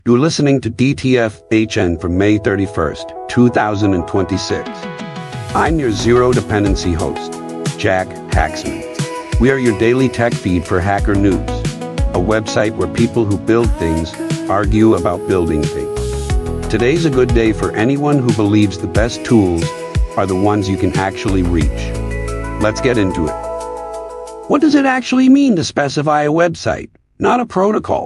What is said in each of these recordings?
You're listening to DTF-HN for May 31st, 2026. I'm your Zero Dependency host, Jack Hacksman. We are your daily tech feed for Hacker News, a website where people who build things argue about building things. Today's a good day for anyone who believes the best tools are the ones you can actually reach. Let's get into it. What does it actually mean to specify a website, not a protocol?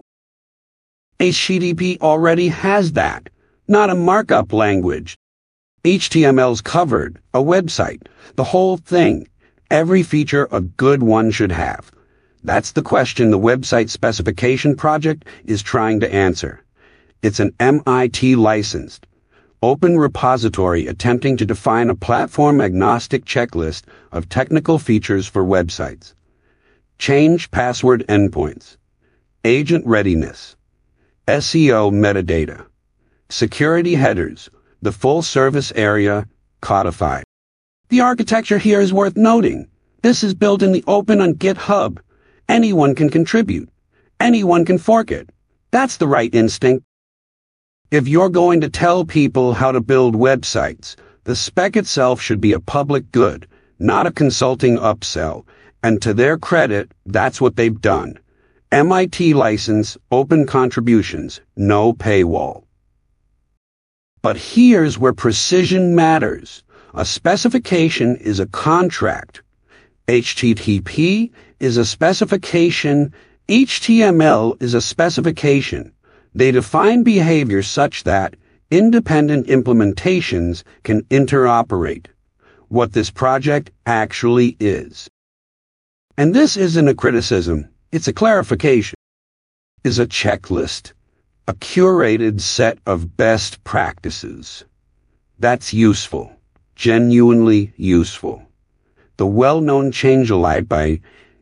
HTTP already has that, not a markup language. HTML's covered, a website, the whole thing, every feature a good one should have. That's the question the Website Specification Project is trying to answer. It's an MIT-licensed, open repository attempting to define a platform-agnostic checklist of technical features for websites. Change password endpoints, agent readiness, SEO metadata, security headers, the full service area, codified. The architecture here is worth noting. This is built in the open on GitHub. Anyone can contribute. Anyone can fork it. That's the right instinct. If you're going to tell people how to build websites, the spec itself should be a public good, not a consulting upsell. And to their credit, that's what they've done. MIT license, open contributions, no paywall. But here's where precision matters. A specification is a contract. HTTP is a specification. HTML is a specification. They define behavior such that independent implementations can interoperate. What this project actually is. And this isn't a criticism, it's a clarification. Is a checklist, a curated set of best practices. That's useful, genuinely useful. The well-known changelog by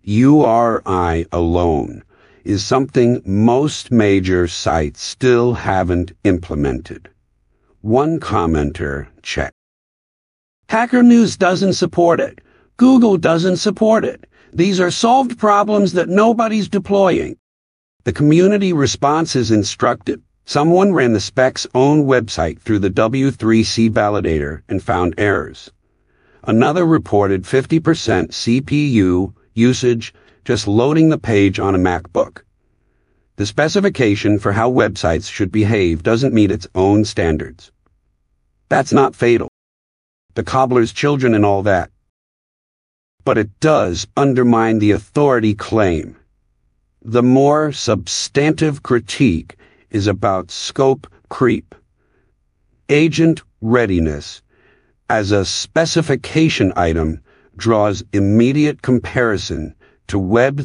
URI alone is something most major sites still haven't implemented. One commenter checked. Hacker News doesn't support it. Google doesn't support it. These are solved problems that nobody's deploying. The community response is instructive. Someone ran the spec's own website through the W3C validator and found errors. Another reported 50% CPU usage just loading the page on a MacBook. The specification for how websites should behave doesn't meet its own standards. That's not fatal. The cobbler's children and all that. But it does undermine the authority claim. The more substantive critique is about scope creep. Agent readiness, as a specification item, draws immediate comparison to Web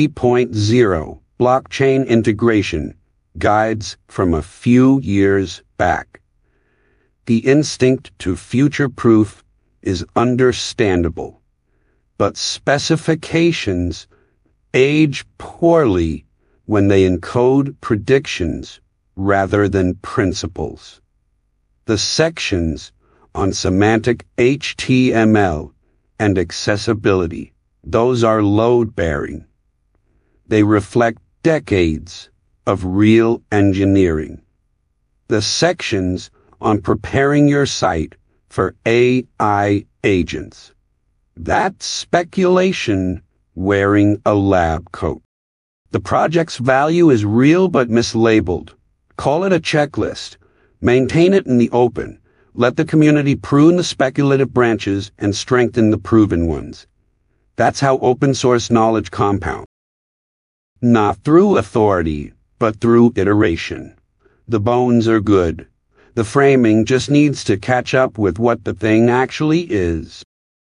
3.0 blockchain integration guides from a few years back. The instinct to future-proof is understandable. But specifications age poorly when they encode predictions rather than principles. The sections on semantic HTML and accessibility, those are load-bearing. They reflect decades of real engineering. The sections on preparing your site for AI agents. That's speculation wearing a lab coat. The project's value is real but mislabeled. Call it a checklist. Maintain it in the open. Let the community prune the speculative branches and strengthen the proven ones. That's how open source knowledge compounds. Not through authority, but through iteration. The bones are good. The framing just needs to catch up with what the thing actually is.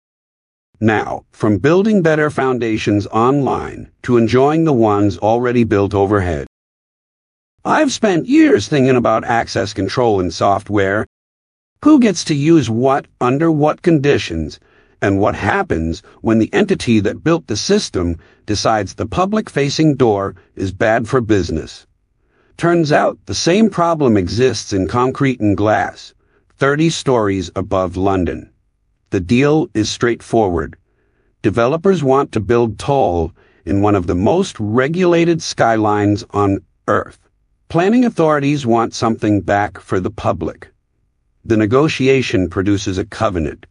Now, from building better foundations online to enjoying the ones already built overhead. I've spent years thinking about access control in software. Who gets to use what, under what conditions, and what happens when the entity that built the system decides the public-facing door is bad for business. Turns out the same problem exists in concrete and glass, 30 stories above London. The deal is straightforward. Developers want to build tall in one of the most regulated skylines on Earth, Planning authorities want something back for the public. The negotiation produces a covenant.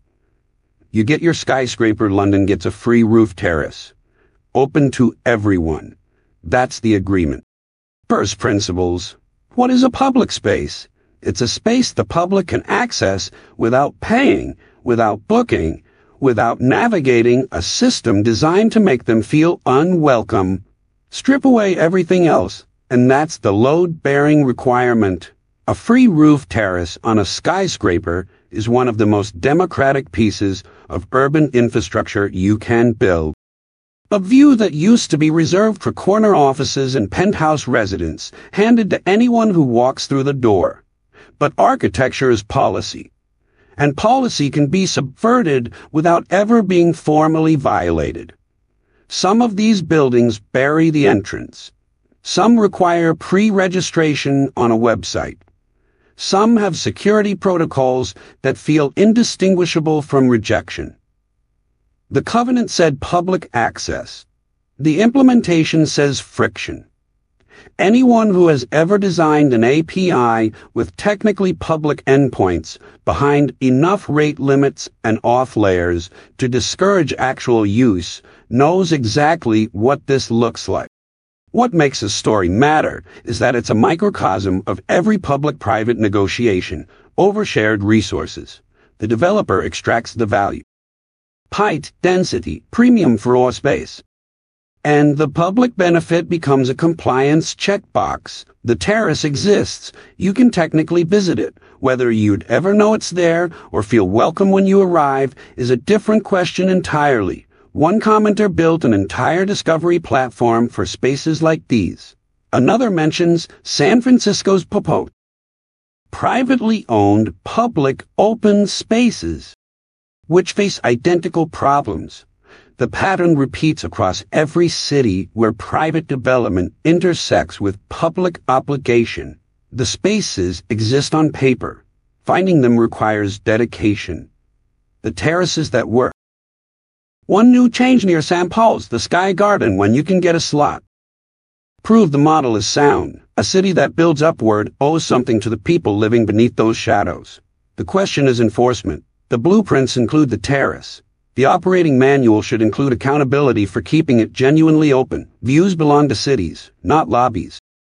You get your skyscraper, London gets a free roof terrace. Open to everyone. That's the agreement. First principles. What is a public space? It's a space the public can access without paying, without booking, without navigating a system designed to make them feel unwelcome. Strip away everything else, and that's the load-bearing requirement. A free roof terrace on a skyscraper is one of the most democratic pieces of urban infrastructure you can build. A view that used to be reserved for corner offices and penthouse residents, handed to anyone who walks through the door. But architecture is policy, and policy can be subverted without ever being formally violated. Some of these buildings bury the entrance. Some require pre-registration on a website. Some have security protocols that feel indistinguishable from rejection. The covenant said public access. The implementation says friction. Anyone who has ever designed an API with technically public endpoints behind enough rate limits and off layers to discourage actual use knows exactly what this looks like. What makes a story matter is that it's a microcosm of every public-private negotiation over shared resources. The developer extracts the value. Height, density, premium floor space. And the public benefit becomes a compliance checkbox. The terrace exists. You can technically visit it. Whether you'd ever know it's there or feel welcome when you arrive is a different question entirely. One commenter built an entire discovery platform for spaces like these. Another mentions San Francisco's Popo. Privately owned, public, open spaces, which face identical problems. The pattern repeats across every city where private development intersects with public obligation. The spaces exist on paper. Finding them requires dedication. The terraces that work. One new change near St. Paul's, the Sky Garden, when you can get a slot. Prove the model is sound. A city that builds upward owes something to the people living beneath those shadows. The question is enforcement. The blueprints include the terrace. The operating manual should include accountability for keeping it genuinely open. Views belong to cities, not lobbies.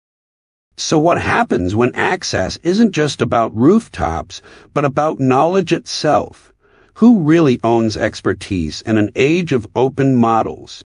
So what happens when access isn't just about rooftops, but about knowledge itself? Who really owns expertise in an age of open models?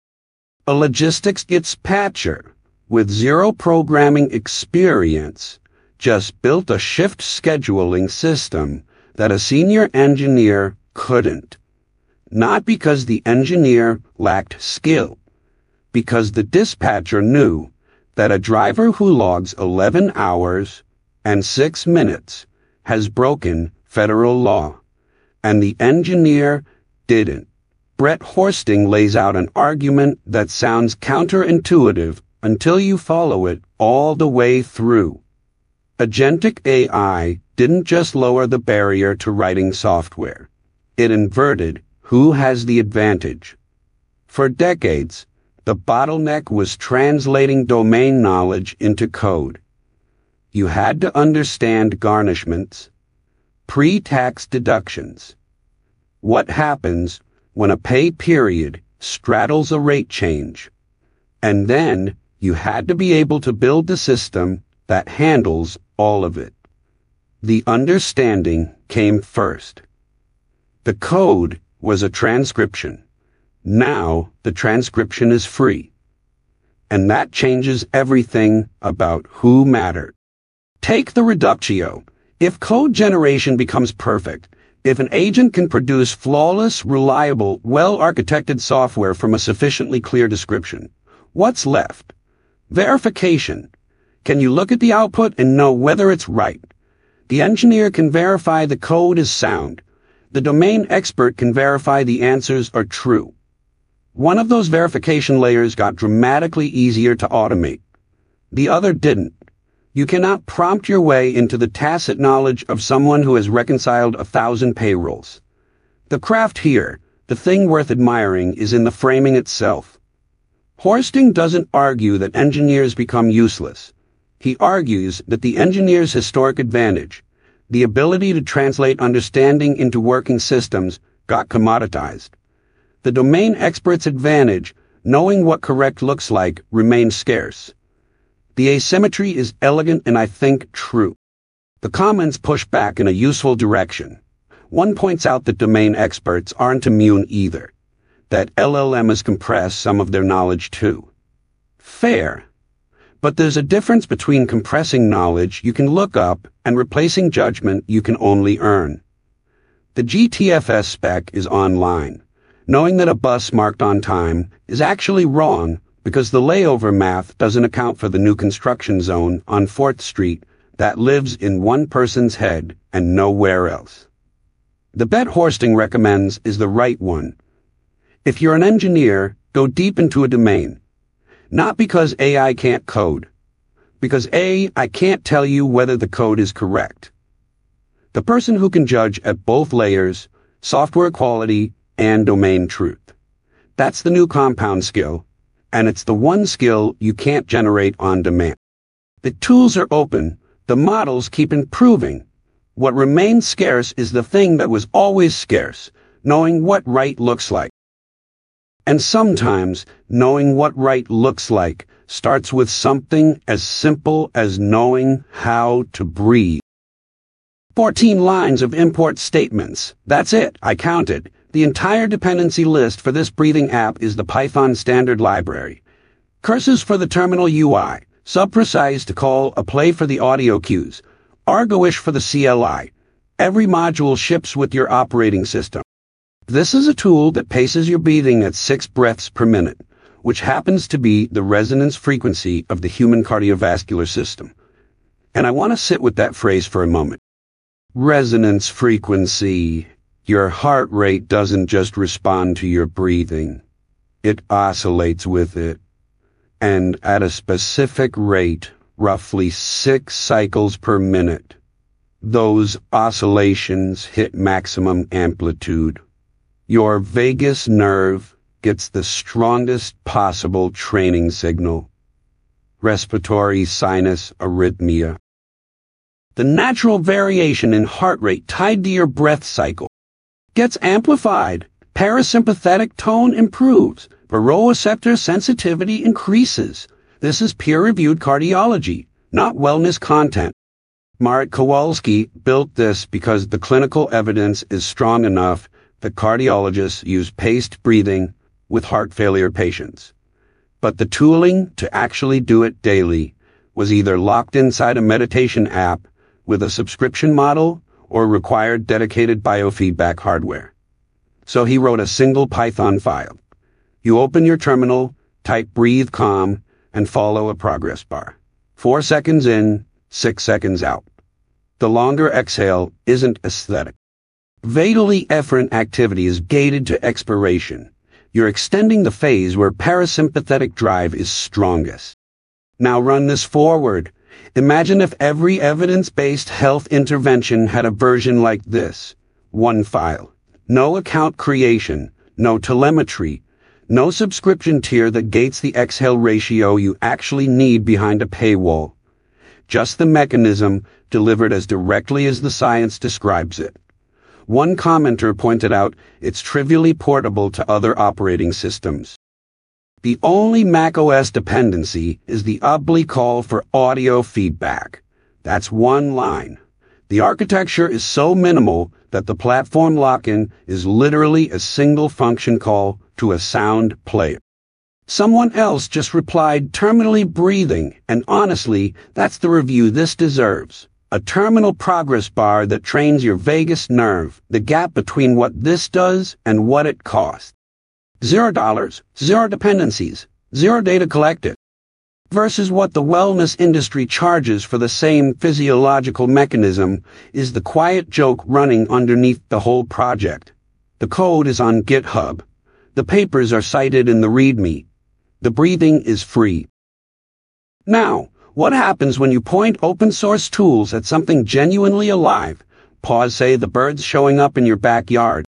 A logistics dispatcher with zero programming experience just built a shift scheduling system that a senior engineer couldn't. Not because the engineer lacked skill, because the dispatcher knew that a driver who logs 11 hours and 6 minutes has broken federal law. And the engineer didn't. Brett Horsting lays out an argument that sounds counterintuitive until you follow it all the way through. Agentic AI didn't just lower the barrier to writing software. It inverted who has the advantage. For decades, the bottleneck was translating domain knowledge into code. You had to understand garnishments, pre-tax deductions. What happens when a pay period straddles a rate change? And then you had to be able to build the system that handles all of it. The understanding came first. The code was a transcription. Now the transcription is free. And that changes everything about who mattered. Take the reductio. If code generation becomes perfect, if an agent can produce flawless, reliable, well-architected software from a sufficiently clear description, what's left? Verification. Can you look at the output and know whether it's right? The engineer can verify the code is sound. The domain expert can verify the answers are true. One of those verification layers got dramatically easier to automate. The other didn't. You cannot prompt your way into the tacit knowledge of someone who has reconciled 1,000 payrolls. The craft here, the thing worth admiring, is in the framing itself. Horsting doesn't argue that engineers become useless. He argues that the engineer's historic advantage, the ability to translate understanding into working systems, got commoditized. The domain expert's advantage, knowing what correct looks like, remains scarce. The asymmetry is elegant and I think true. The comments push back in a useful direction. One points out that domain experts aren't immune either, that LLMs compress some of their knowledge too. Fair. But there's a difference between compressing knowledge you can look up and replacing judgment you can only earn. The GTFS spec is online. Knowing that a bus marked on time is actually wrong because the layover math doesn't account for the new construction zone on 4th Street that lives in one person's head and nowhere else. The bet Horsting recommends is the right one. If you're an engineer, go deep into a domain. Not because AI can't code. Because A, I can't tell you whether the code is correct. The person who can judge at both layers, software quality and domain truth. That's the new compound skill, and it's the one skill you can't generate on demand. The tools are open, the models keep improving. What remains scarce is the thing that was always scarce, knowing what right looks like. And sometimes, knowing what right looks like starts with something as simple as knowing how to breathe. 14 lines of import statements. That's it, I counted. The entire dependency list for this breathing app is the Python standard library. Curses for the terminal UI, subprecise to call a play for the audio cues, Argoish for the CLI. Every module ships with your operating system. This is a tool that paces your breathing at 6 breaths per minute, which happens to be the resonance frequency of the human cardiovascular system. And I want to sit with that phrase for a moment. Resonance frequency. Your heart rate doesn't just respond to your breathing. It oscillates with it. And at a specific rate, roughly 6 cycles per minute, those oscillations hit maximum amplitude. Your vagus nerve gets the strongest possible training signal. Respiratory sinus arrhythmia. The natural variation in heart rate tied to your breath cycle gets amplified. Parasympathetic tone improves. Baroreceptor sensitivity increases. This is peer-reviewed cardiology, not wellness content. Marek Kowalski built this because the clinical evidence is strong enough that cardiologists use paced breathing with heart failure patients. But the tooling to actually do it daily was either locked inside a meditation app with a subscription model or required dedicated biofeedback hardware. So he wrote a single Python file. You open your terminal, type breathe calm, and follow a progress bar. 4 seconds in, 6 seconds out. The longer exhale isn't aesthetic. Vitally efferent activity is gated to expiration. You're extending the phase where parasympathetic drive is strongest. Now run this forward. Imagine if every evidence-based health intervention had a version like this. One file. No account creation, no telemetry, no subscription tier that gates the exhale ratio you actually need behind a paywall. Just the mechanism delivered as directly as the science describes it. One commenter pointed out it's trivially portable to other operating systems. The only macOS dependency is the ugly call for audio feedback. That's one line. The architecture is so minimal that the platform lock-in is literally a single function call to a sound player. Someone else just replied terminally breathing, and honestly, that's the review this deserves. A terminal progress bar that trains your vagus nerve, the gap between what this does and what it costs. $0, 0 dependencies, 0 data collected. Versus what the wellness industry charges for the same physiological mechanism is the quiet joke running underneath the whole project. The code is on GitHub. The papers are cited in the README. The breathing is free. Now, what happens when you point open source tools at something genuinely alive? Pause, say the birds showing up in your backyard.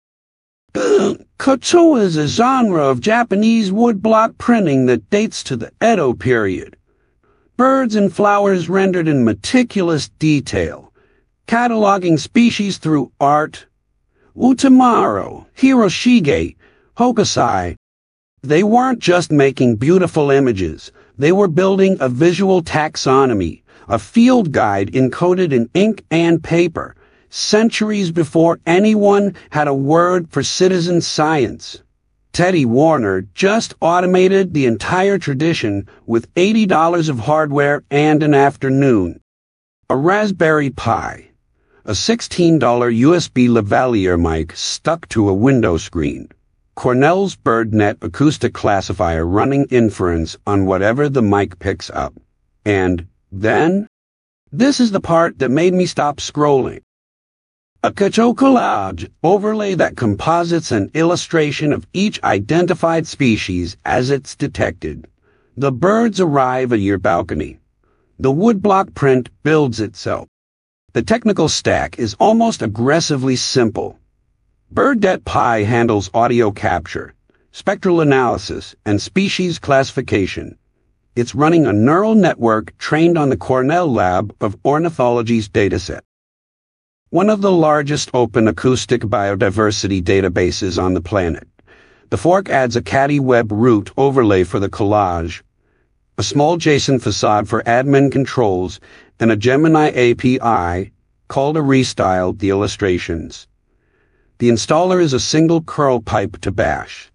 Koto is a genre of Japanese woodblock printing that dates to the Edo period. birds and flowers rendered in meticulous detail, cataloging species through art. Utamaro, Hiroshige, Hokusai. They weren't just making beautiful images, they were building a visual taxonomy, a field guide encoded in ink and paper, centuries before anyone had a word for citizen science. Teddy Warner just automated the entire tradition with $80 of hardware and an afternoon. A Raspberry Pi. A $16 USB lavalier mic stuck to a window screen. Cornell's BirdNet acoustic classifier running inference on whatever the mic picks up. And then? This is the part that made me stop scrolling. A Cacho collage overlay that composites an illustration of each identified species as it's detected. The birds arrive at your balcony. The woodblock print builds itself. The technical stack is almost aggressively simple. BirdNet Pi handles audio capture, spectral analysis, and species classification. It's running a neural network trained on the Cornell Lab of Ornithology's dataset. One of the largest open acoustic biodiversity databases on the planet. The fork adds a Caddy Web root overlay for the collage, a small JSON facade for admin controls, and a Gemini API called to restyle the illustrations. The installer is a single curl pipe to bash.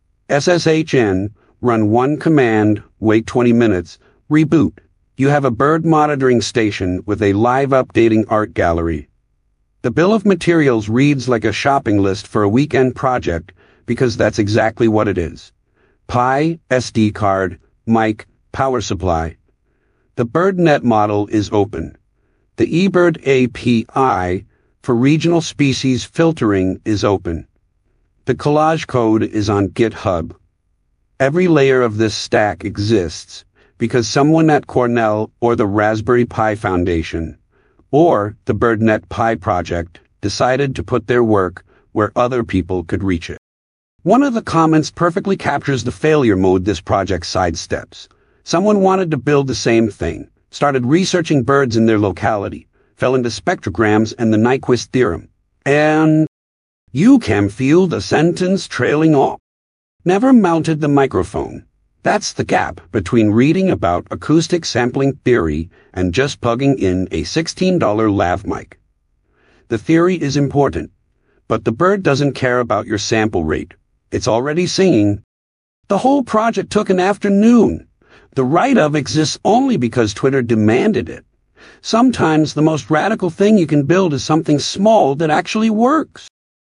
SSHN, run one command, wait 20 minutes, reboot. You have a bird monitoring station with a live updating art gallery. The bill of materials reads like a shopping list for a weekend project because that's exactly what it is. Pi, SD card, mic, power supply. The BirdNet model is open. The eBird API for regional species filtering is open. The collage code is on GitHub. Every layer of this stack exists because someone at Cornell or the Raspberry Pi Foundation or the BirdNet Pi project decided to put their work where other people could reach it. One of the comments perfectly captures the failure mode this project sidesteps. Someone wanted to build the same thing, started researching birds in their locality, fell into spectrograms and the Nyquist theorem, and you can feel the sentence trailing off. Never mounted the microphone. That's the gap between reading about acoustic sampling theory and just plugging in a $16 lav mic. The theory is important, but the bird doesn't care about your sample rate. It's already singing. The whole project took an afternoon. The write-up exists only because Twitter demanded it. Sometimes the most radical thing you can build is something small that actually works.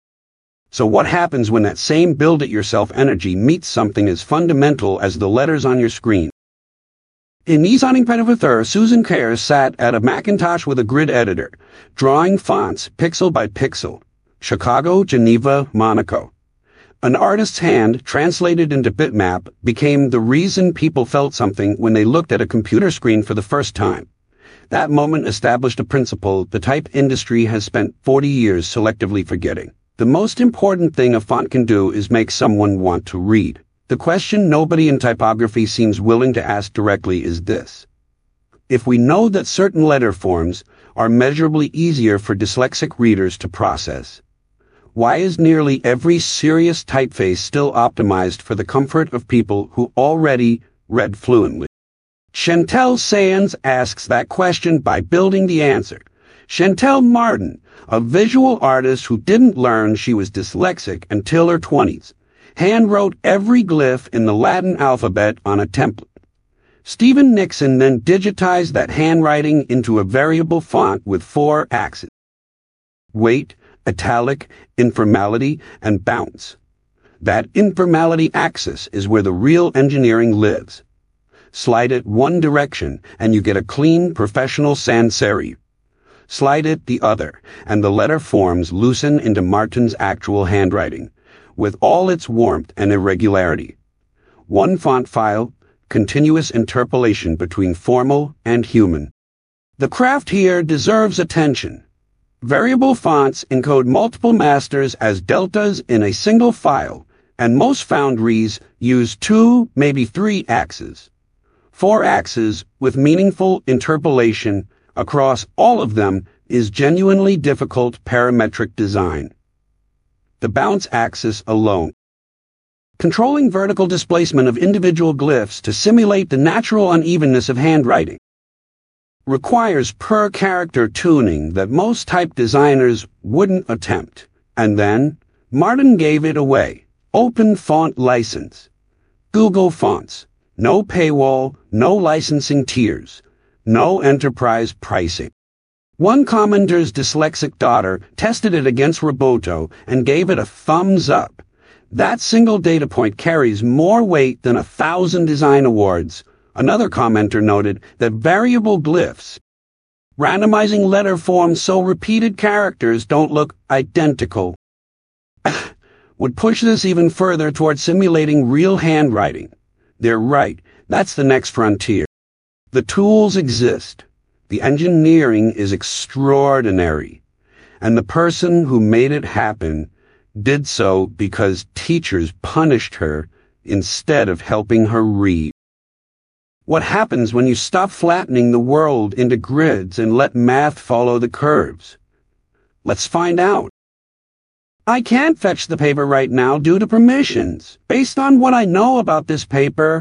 So what happens when that same build-it-yourself energy meets something as fundamental as the letters on your screen? In Nisaning Pettifer, Susan Kerr sat at a Macintosh with a grid editor, drawing fonts pixel by pixel. Chicago, Geneva, Monaco. An artist's hand, translated into bitmap, became the reason people felt something when they looked at a computer screen for the first time. That moment established a principle the type industry has spent 40 years selectively forgetting. The most important thing a font can do is make someone want to read. The question nobody in typography seems willing to ask directly is this. If we know that certain letter forms are measurably easier for dyslexic readers to process, why is nearly every serious typeface still optimized for the comfort of people who already read fluently? Chantel Sands asks that question by building the answer. Chantel Martin, a visual artist who didn't learn she was dyslexic until her 20s, handwrote every glyph in the Latin alphabet on a template. Stephen Nixon then digitized that handwriting into a variable font with 4 axes: weight, italic, informality, and bounce. That informality axis is where the real engineering lives. Slide it one direction and you get a clean, professional sans serif. Slide it the other, and the letter forms loosen into Martin's actual handwriting, with all its warmth and irregularity. One font file, continuous interpolation between formal and human. The craft here deserves attention. Variable fonts encode multiple masters as deltas in a single file, and most foundries use 2, maybe 3 axes. 4 axes with meaningful interpolation across all of them is genuinely difficult parametric design. The bounce axis alone. Controlling vertical displacement of individual glyphs to simulate the natural unevenness of handwriting requires per-character tuning that most type designers wouldn't attempt. And then, Martin gave it away. Open font license. Google Fonts. No paywall, no licensing tiers, no enterprise pricing. One commenter's dyslexic daughter tested it against Roboto and gave it a thumbs up. That single data point carries more weight than 1,000 design awards. Another commenter noted that variable glyphs, randomizing letter forms so repeated characters don't look identical, would push this even further toward simulating real handwriting. They're right. That's the next frontier. The tools exist. The engineering is extraordinary. And the person who made it happen did so because teachers punished her instead of helping her read. What happens when you stop flattening the world into grids and let math follow the curves? Let's find out. I can't fetch the paper right now due to permissions. Based on what I know about this paper,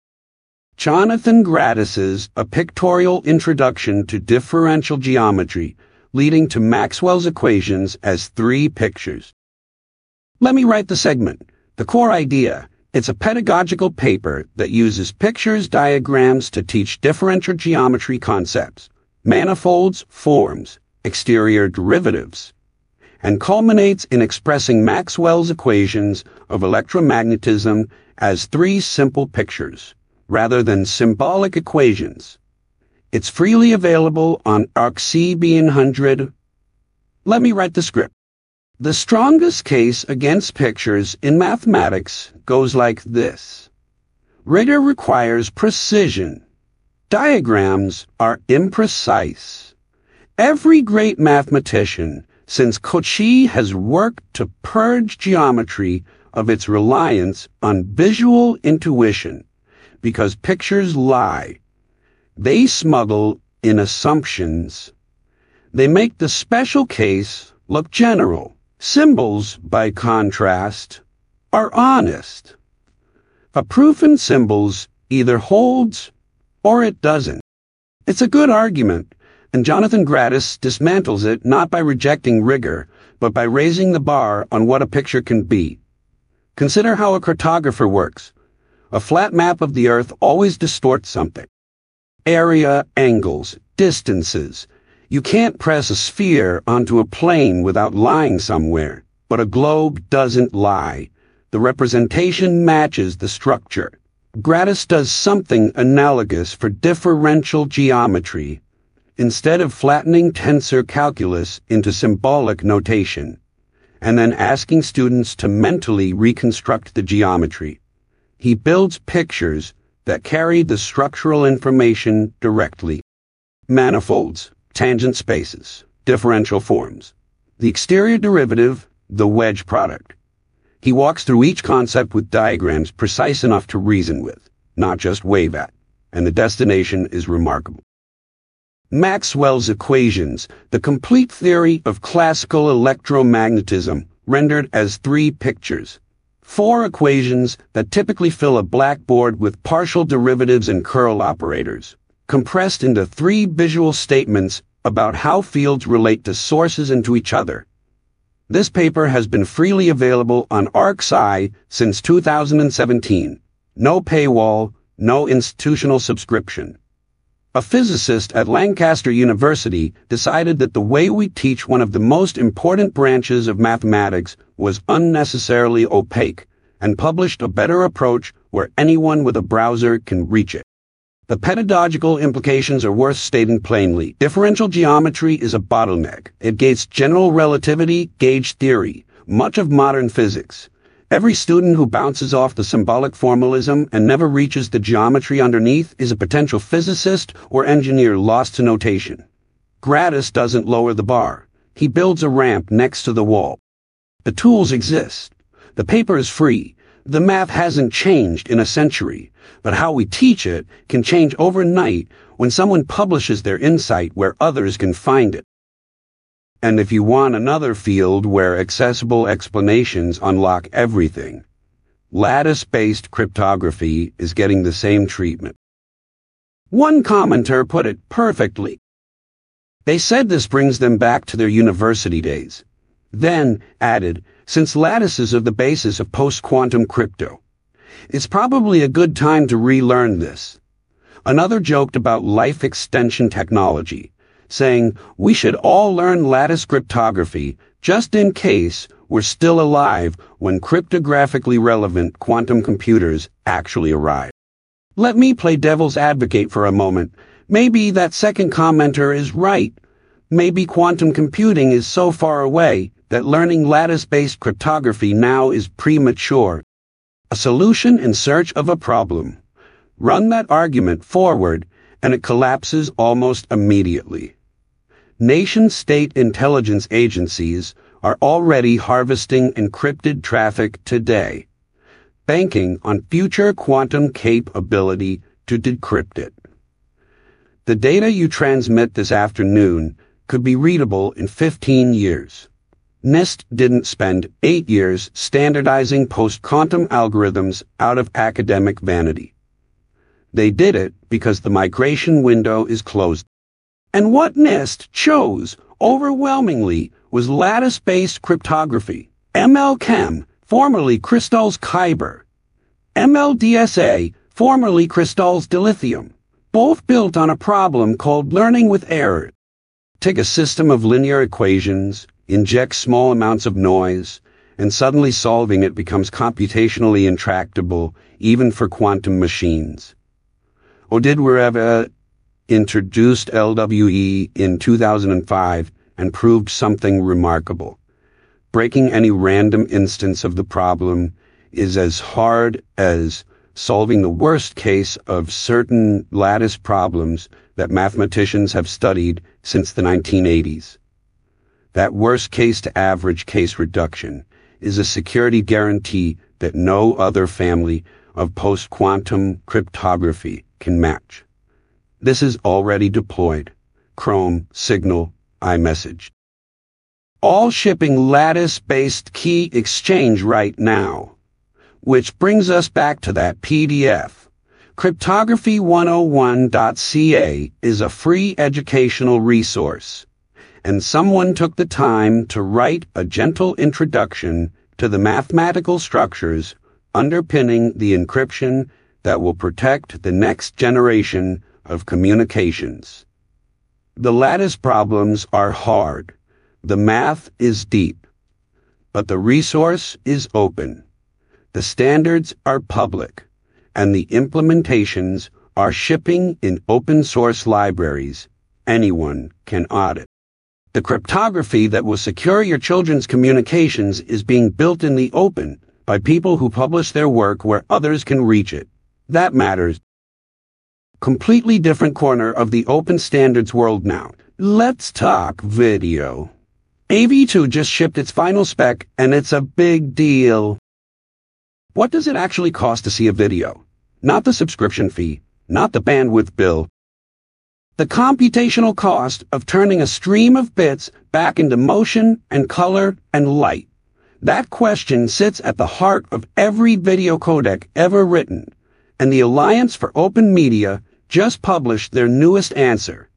Jonathan Grattis's A Pictorial Introduction to Differential Geometry, leading to Maxwell's equations as 3 pictures. Let me write the segment. The core idea. It's a pedagogical paper that uses pictures, diagrams to teach differential geometry concepts, manifolds, forms, exterior derivatives, and culminates in expressing Maxwell's equations of electromagnetism as 3 simple pictures, rather than symbolic equations. It's freely available on ArcCB100. Let me write the script. The strongest case against pictures in mathematics goes like this. Rigor requires precision. Diagrams are imprecise. Every great mathematician since Cauchy has worked to purge geometry of its reliance on visual intuition, because pictures lie. They smuggle in assumptions. They make the special case look general. Symbols, by contrast, are honest. A proof in symbols either holds or it doesn't. It's a good argument, and Jonathan Grattis dismantles it not by rejecting rigor, but by raising the bar on what a picture can be. Consider how a cartographer works. A flat map of the Earth always distorts something. Area, angles, distances. You can't press a sphere onto a plane without lying somewhere, but a globe doesn't lie. The representation matches the structure. Grattis does something analogous for differential geometry. Instead of flattening tensor calculus into symbolic notation, and then asking students to mentally reconstruct the geometry, he builds pictures that carry the structural information directly. Manifolds, tangent spaces, differential forms, the exterior derivative, the wedge product. He walks through each concept with diagrams precise enough to reason with, not just wave at, and the destination is remarkable. Maxwell's equations, the complete theory of classical electromagnetism, rendered as 3 pictures. 4 equations that typically fill a blackboard with partial derivatives and curl operators, compressed into 3 visual statements about how fields relate to sources and to each other. This paper has been freely available on ArcSci since 2017. No paywall, no institutional subscription. A physicist at Lancaster University decided that the way we teach one of the most important branches of mathematics was unnecessarily opaque, and published a better approach where anyone with a browser can reach it. The pedagogical implications are worth stating plainly. Differential geometry is a bottleneck. It gates general relativity, gauge theory, much of modern physics. Every student who bounces off the symbolic formalism and never reaches the geometry underneath is a potential physicist or engineer lost to notation. Grattis doesn't lower the bar. He builds a ramp next to the wall. The tools exist. The paper is free. The math hasn't changed in a century, but how we teach it can change overnight when someone publishes their insight where others can find it. And if you want another field where accessible explanations unlock everything, lattice-based cryptography is getting the same treatment. One commenter put it perfectly. They said this brings them back to their university days. Then added, since lattices are the basis of post-quantum crypto, it's probably a good time to relearn this. Another joked about life extension technology, saying we should all learn lattice cryptography just in case we're still alive when cryptographically relevant quantum computers actually arrive. Let me play devil's advocate for a moment. Maybe that second commenter is right. Maybe quantum computing is so far away that learning lattice-based cryptography now is premature. A solution in search of a problem. Run that argument forward, and it collapses almost immediately. Nation-state intelligence agencies are already harvesting encrypted traffic today, banking on future quantum capability to decrypt it. The data you transmit this afternoon could be readable in 15 years. NIST didn't spend 8 years standardizing post-quantum algorithms out of academic vanity. They did it because the migration window is closed. And what NIST chose overwhelmingly was lattice-based cryptography, ML-Chem, formerly Kristall's Kyber, MLDSA, formerly Kristall's Dilithium, both built on a problem called learning with error. Take a system of linear equations, inject small amounts of noise, and suddenly solving it becomes computationally intractable, even for quantum machines. Oded introduced LWE in 2005 and proved something remarkable. Breaking any random instance of the problem is as hard as solving the worst case of certain lattice problems that mathematicians have studied since the 1980s. That worst case to average case reduction is a security guarantee that no other family of post-quantum cryptography can match. This is already deployed. Chrome, Signal, iMessage. All shipping lattice-based key exchange right now. Which brings us back to that PDF. Cryptography101.ca is a free educational resource, and someone took the time to write a gentle introduction to the mathematical structures underpinning the encryption that will protect the next generation of communications. The lattice problems are hard, the math is deep, but the resource is open. The standards are public, and the implementations are shipping in open-source libraries anyone can audit. The cryptography that will secure your children's communications is being built in the open by people who publish their work where others can reach it. That matters. Completely different corner of the open standards world now. Let's talk video. AV2 just shipped its final spec, and it's a big deal. What does it actually cost to see a video? Not the subscription fee, not the bandwidth bill. The computational cost of turning a stream of bits back into motion and color and light. That question sits at the heart of every video codec ever written, and the Alliance for Open Media just published their newest answer.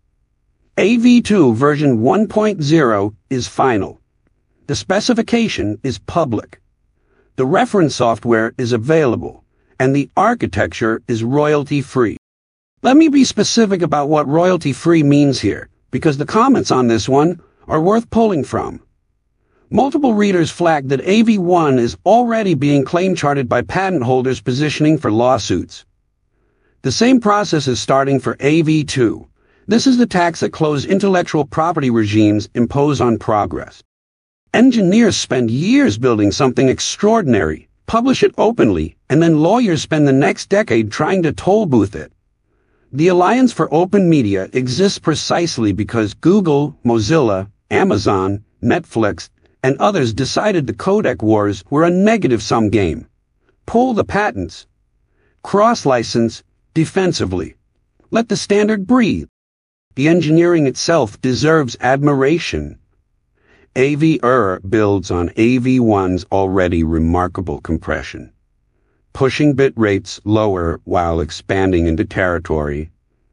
AV2 version 1.0 is final. The specification is public. The reference software is available, and the architecture is royalty-free. Let me be specific about what royalty-free means here, because the comments on this one are worth pulling from. Multiple readers flagged that AV1 is already being claim-charted by patent holders positioning for lawsuits. The same process is starting for AV2. This is the tax that closed intellectual property regimes impose on progress. Engineers spend years building something extraordinary, publish it openly, and then lawyers spend the next decade trying to toll booth it. The Alliance for Open Media exists precisely because Google, Mozilla, Amazon, Netflix, and others decided the codec wars were a negative-sum game. Pull the patents. Cross-license defensively. Let the standard breathe. The engineering itself deserves admiration. AV-Error builds on AV1's already remarkable compression, pushing bit rates lower while expanding into territory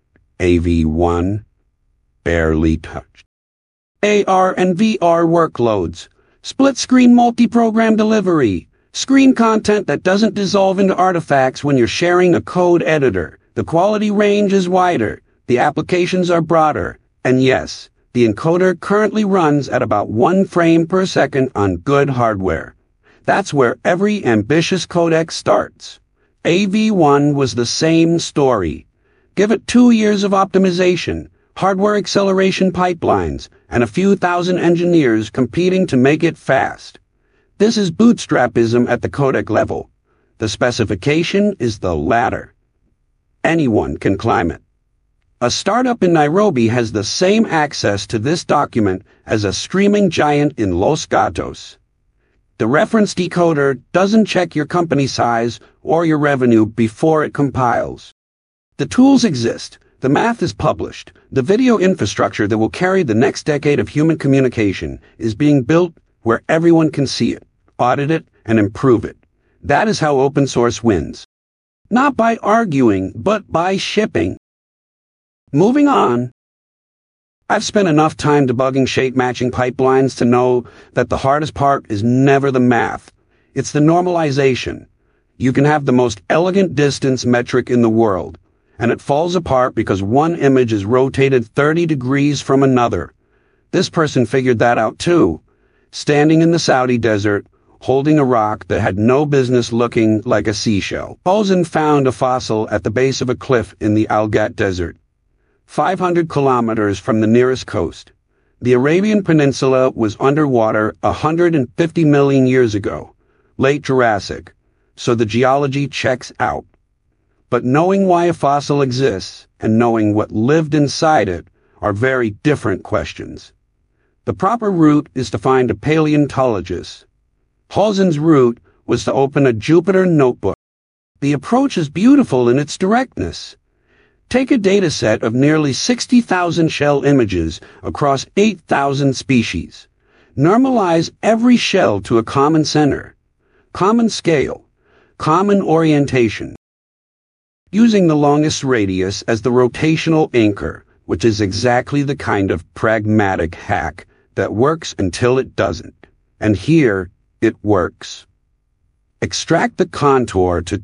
AV1 barely touched. AR and VR workloads, split-screen multi-program delivery, screen content that doesn't dissolve into artifacts when you're sharing a code editor. The quality range is wider, the applications are broader, and yes, the encoder currently runs at about 1 frame per second on good hardware. That's where every ambitious codec starts. AV1 was the same story. Give it 2 years of optimization, hardware acceleration pipelines, and a few thousand engineers competing to make it fast. This is bootstrapism at the codec level. The specification is the ladder. Anyone can climb it. A startup in Nairobi has the same access to this document as a streaming giant in Los Gatos. The reference decoder doesn't check your company size or your revenue before it compiles. The tools exist, the math is published, the video infrastructure that will carry the next decade of human communication is being built where everyone can see it, audit it, and improve it. That is how open source wins. Not by arguing, but by shipping. Moving on. I've spent enough time debugging shape matching pipelines to know that the hardest part is never the math. It's the normalization. You can have the most elegant distance metric in the world, and it falls apart because one image is rotated 30 degrees from another. This person figured that out too, standing in the Saudi desert, holding a rock that had no business looking like a seashell. Halzen found a fossil at the base of a cliff in the Algat Desert, 500 kilometers from the nearest coast. The Arabian Peninsula was underwater 150 million years ago, late Jurassic, so the geology checks out. But knowing why a fossil exists and knowing what lived inside it are very different questions. The proper route is to find a paleontologist. Halzen's route was to open a Jupyter notebook. The approach is beautiful in its directness. Take a dataset of nearly 60,000 shell images across 8,000 species. Normalize every shell to a common center, common scale, common orientation. Using the longest radius as the rotational anchor, which is exactly the kind of pragmatic hack that works until it doesn't. And here, it works. Extract the contour to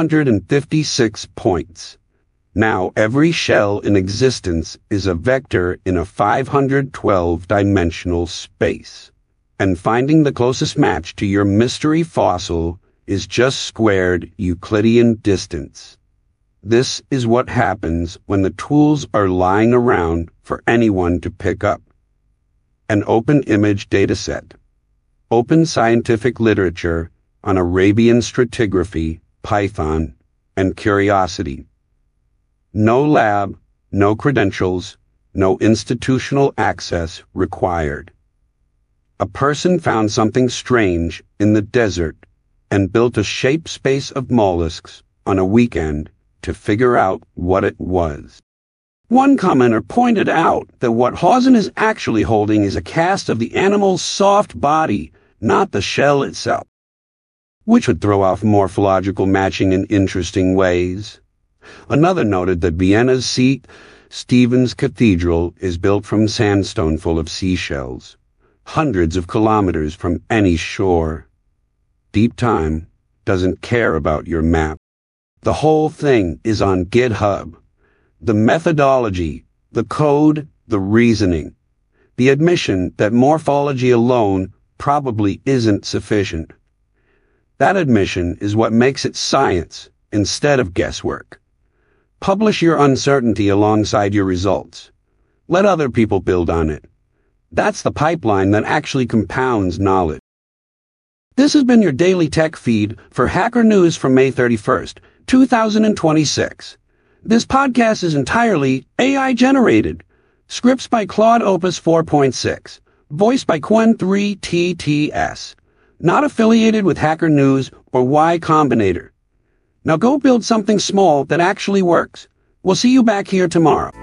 256 points. Now every shell in existence is a vector in a 512-dimensional space, and finding the closest match to your mystery fossil is just squared Euclidean distance. This is what happens when the tools are lying around for anyone to pick up. An open image dataset, open scientific literature on Arabian stratigraphy, Python, and Curiosity. No lab, no credentials, no institutional access required. A person found something strange in the desert and built a shape space of mollusks on a weekend to figure out what it was. One commenter pointed out that what Halzen is actually holding is a cast of the animal's soft body, not the shell itself, which would throw off morphological matching in interesting ways. Another noted that Vienna's St. Stephen's Cathedral is built from sandstone full of seashells, hundreds of kilometers from any shore. Deep Time doesn't care about your map. The whole thing is on GitHub. The methodology, the code, the reasoning, the admission that morphology alone probably isn't sufficient. That admission is what makes it science instead of guesswork. Publish your uncertainty alongside your results. Let other people build on it. That's the pipeline that actually compounds knowledge. This has been your daily tech feed for Hacker News from May 31st, 2026. This podcast is entirely AI generated. Scripts by Claude Opus 4.6. Voiced by Qwen3TTS. not affiliated with Hacker News or Y Combinator. Now go build something small that actually works. We'll see you back here tomorrow.